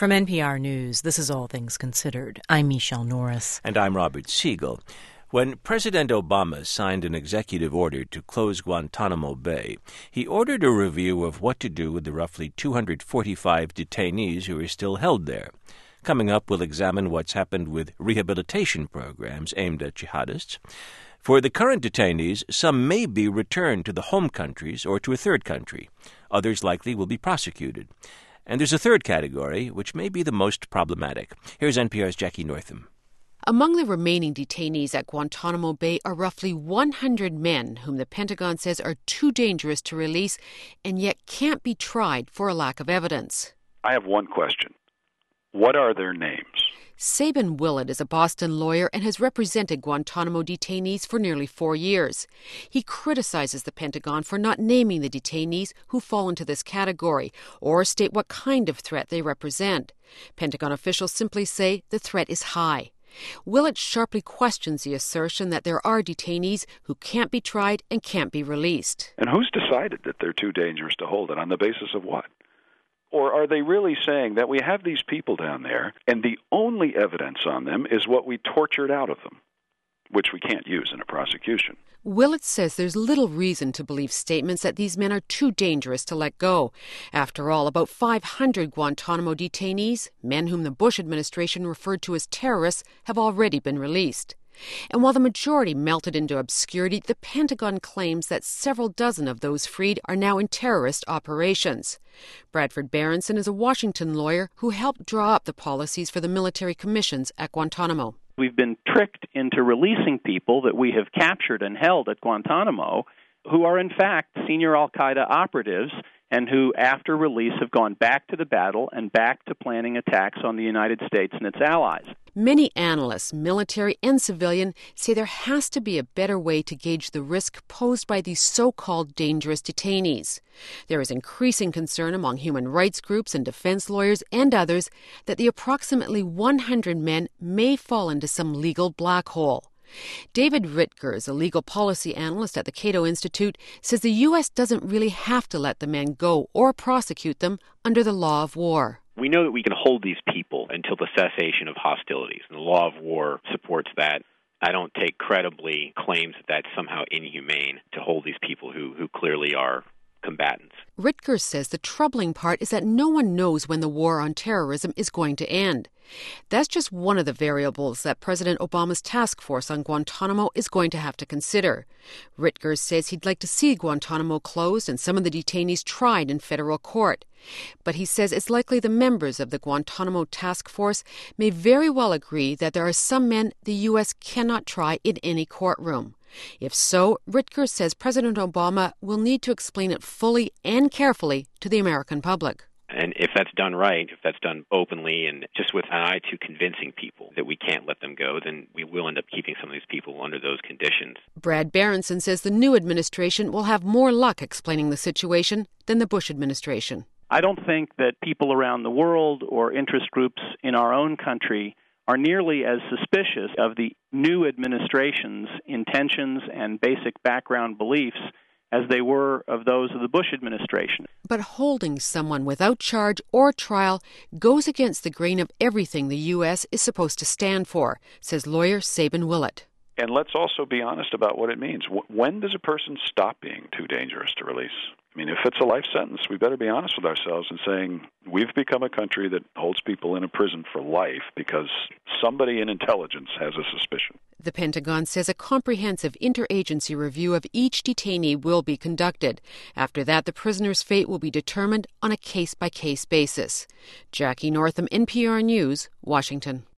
From NPR News, this is All Things Considered. I'm Michelle Norris. And I'm Robert Siegel. When President Obama signed an executive order to close Guantanamo Bay, he ordered a review of what to do with the roughly 245 detainees who are still held there. Coming up, we'll examine what's happened with rehabilitation programs aimed at jihadists. For the current detainees, some may be returned to the home countries or to a third country. Others likely will be prosecuted. And there's a third category, which may be the most problematic. Here's NPR's Jackie Northam. Among the remaining detainees at Guantanamo Bay are roughly 100 men whom the Pentagon says are too dangerous to release and yet can't be tried for a lack of evidence. I have one question. What are their names? Sabin Willett is a Boston lawyer and has represented Guantanamo detainees for nearly 4 years. He criticizes the Pentagon for not naming the detainees who fall into this category or state what kind of threat they represent. Pentagon officials simply say the threat is high. Willett sharply questions the assertion that there are detainees who can't be tried and can't be released. And who's decided that they're too dangerous to hold, and on the basis of what? Or are they really saying that we have these people down there, and the only evidence on them is what we tortured out of them, which we can't use in a prosecution? Willett says there's little reason to believe statements that these men are too dangerous to let go. After all, about 500 Guantanamo detainees, men whom the Bush administration referred to as terrorists, have already been released. And while the majority melted into obscurity, the Pentagon claims that several dozen of those freed are now in terrorist operations. Bradford Berenson is a Washington lawyer who helped draw up the policies for the military commissions at Guantanamo. We've been tricked into releasing people that we have captured and held at Guantanamo who are in fact senior al-Qaeda operatives and who, after release, have gone back to the battle and back to planning attacks on the United States and its allies. Many analysts, military and civilian, say there has to be a better way to gauge the risk posed by these so-called dangerous detainees. There is increasing concern among human rights groups and defense lawyers and others that the approximately 100 men may fall into some legal black hole. David Ritgers, a legal policy analyst at the Cato Institute, says the U.S. doesn't really have to let the men go or prosecute them under the law of war. We know that we can hold these people until the cessation of hostilities, and the law of war supports that. I don't take credibly claims that that's somehow inhumane to hold these people who clearly are combatants. Ritgers says the troubling part is that no one knows when the war on terrorism is going to end. That's just one of the variables that President Obama's task force on Guantanamo is going to have to consider. Ritgers says he'd like to see Guantanamo closed and some of the detainees tried in federal court. But he says it's likely the members of the Guantanamo task force may very well agree that there are some men the U.S. cannot try in any courtroom. If so, Ritgers says President Obama will need to explain it fully and carefully to the American public. And if that's done right, if that's done openly and just with an eye to convincing people that we can't let them go, then we will end up keeping some of these people under those conditions. Brad Berenson says the new administration will have more luck explaining the situation than the Bush administration. I don't think that people around the world or interest groups in our own country are nearly as suspicious of the new administration's intentions and basic background beliefs as they were of those of the Bush administration. But holding someone without charge or trial goes against the grain of everything the U.S. is supposed to stand for, says lawyer Sabin Willett. And let's also be honest about what it means. When does a person stop being too dangerous to release? I mean, if it's a life sentence, we better be honest with ourselves and saying we've become a country that holds people in a prison for life because somebody in intelligence has a suspicion. The Pentagon says a comprehensive interagency review of each detainee will be conducted. After that, the prisoner's fate will be determined on a case-by-case basis. Jackie Northam, NPR News, Washington.